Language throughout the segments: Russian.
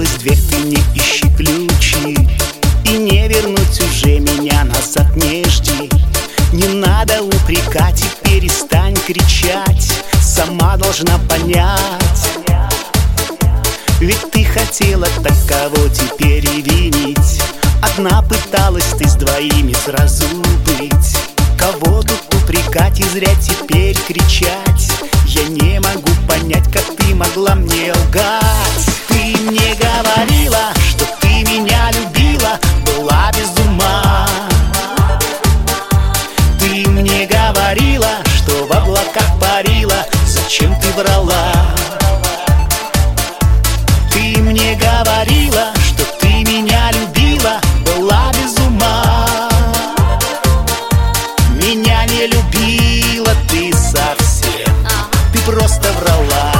закрылась дверь, ты не ищи ключи. И не вернуть уже меня назад не жди. Не надо упрекать и перестань кричать. Сама должна понять. Ведь ты хотела так, кого теперь и винить. Одна пыталась ты с двоими сразу быть. Кого тут упрекать и зря теперь кричать? Я не могу понять, как ты могла мне лгать. Ты мне говорила, что ты меня любила, была без ума. Ты мне говорила, что в облаках парила. Зачем ты врала? Ты мне говорила, что ты меня любила, была без ума. Меня не любила ты совсем, ты просто врала.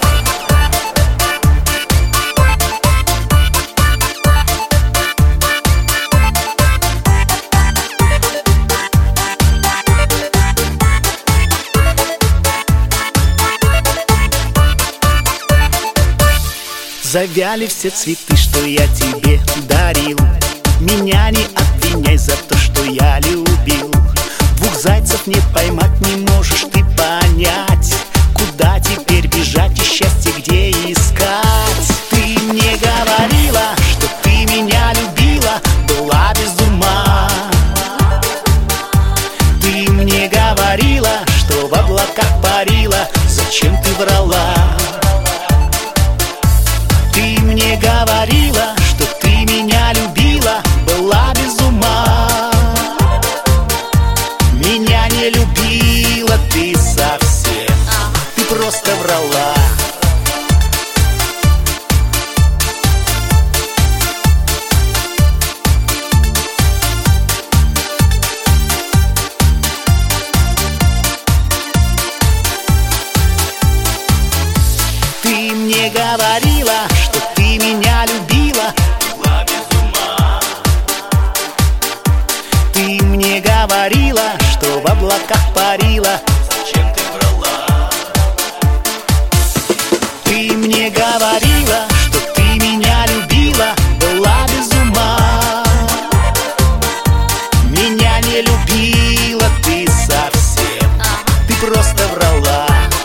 Завяли все цветы, что я тебе дарил. Меня не обвиняй за то, что я любил. Двух зайцев не поймать, не можешь ты понять. Куда теперь бежать и счастье где искать? Ты мне говорила, что ты меня любила, была без ума. Ты мне говорила, что в облаках парила. Зачем ты врала? Ты мне говорила, что ты меня любила, была без ума. Меня не любила ты совсем, ты просто врала. Ты мне говорила, что ты меня любила, была без ума. Ты мне говорила, что в облаках парила. Зачем ты врала? Ты мне говорила, что ты меня любила, была без ума. Меня не любила ты совсем, ты просто врала.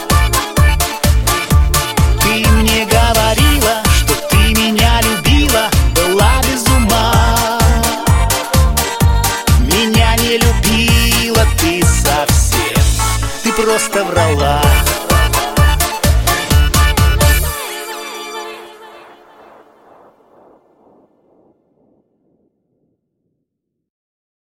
Ты мне говорила, что ты меня любила, была без ума. Меня не любила ты совсем, ты просто врала.